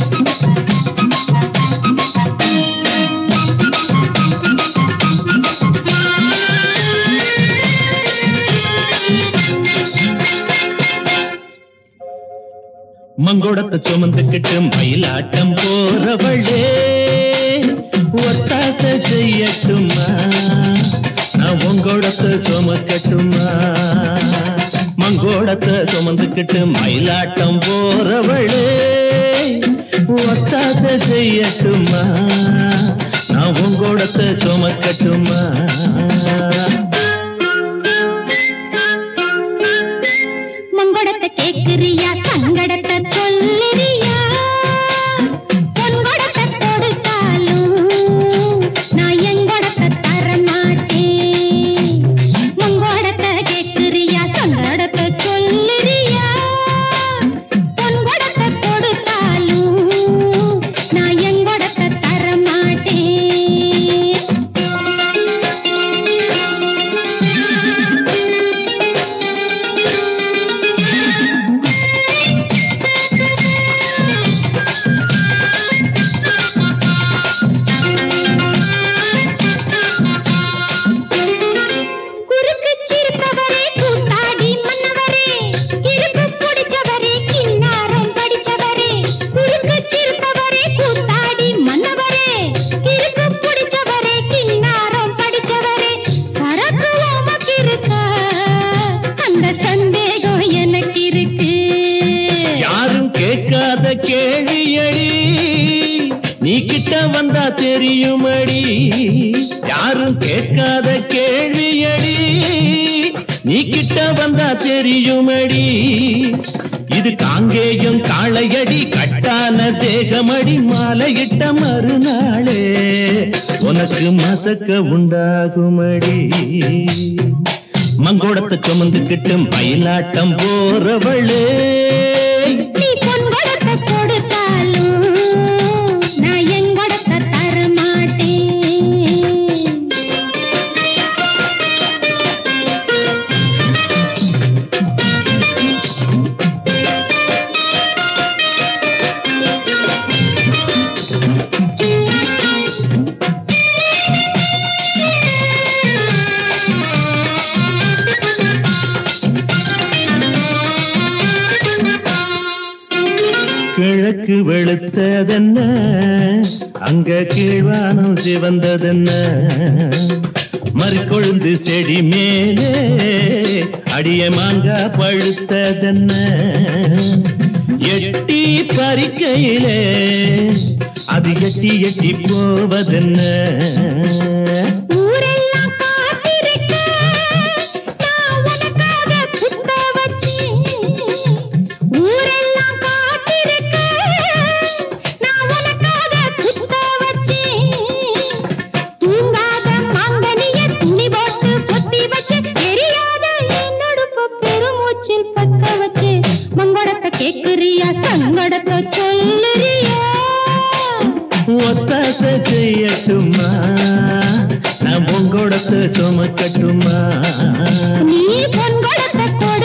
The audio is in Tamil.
மங்கோடத்தை சுமந்துக்கிட்டு மயிலாட்டம் போறவளே ஒத்தாசை செய்யட்டுமா நான் உங்கோடத்தை சுமக்கட்டுமா மங்கோடத்தை சுமந்துக்கிட்டு மயிலாட்டம் போறவளே ஒத்தாசை செய்யட்டுமா நான் உங்கோடத்தை சுமக்கட்டுமா மங்கோடத்தை கேக்குறியா சங்கடத்தை சொல்லுறியா பொன்கொடத்தை கொடுத்தாலும் நான் எங்கொடத்தை தரமாட்டேன் மங்கோடத்தை கேக்குறியா சங்கடத்தை சொல்லுறியா பொன்கொடத்தை கொடுத்தாலும் நான் எங்கொடத்தை தரமாட்டேன் கேள்வியடி நீ கிட்ட வந்தா தெரியுமடி யாரும் கேட்காத கேள்வியடி நீ கிட்ட வந்தா தெரியுமடி இது காங்கேயம் காளையடி கட்டான தேகமடி மாலையிட்ட மறுநாளே உனக்கு மசக்க உண்டாகுமடி மங்கோடத்தை சுமந்துக்கிட்டு மயிலாட்டம் போறவளே கொடுத்தாலும் நான் எங்கொடத்தை தரமாட்டேன் கிழக்கு வெளுத்ததென்ன அங்க கீழ்வானம் சிவந்ததென்ன மறுகொழுந்து செடி மேலே அடிய மாங்கா பழுத்ததென்ன எட்டி பறிக்கையிலே அது எட்டி எட்டி போவதென்ன சங்கடத்தை சொல்லுறியா ஒத்தாசை செய்யட்டுமா நான் உங்கோடத்தை சுமக்கட்டுமா நீ பொன்கொடத்தை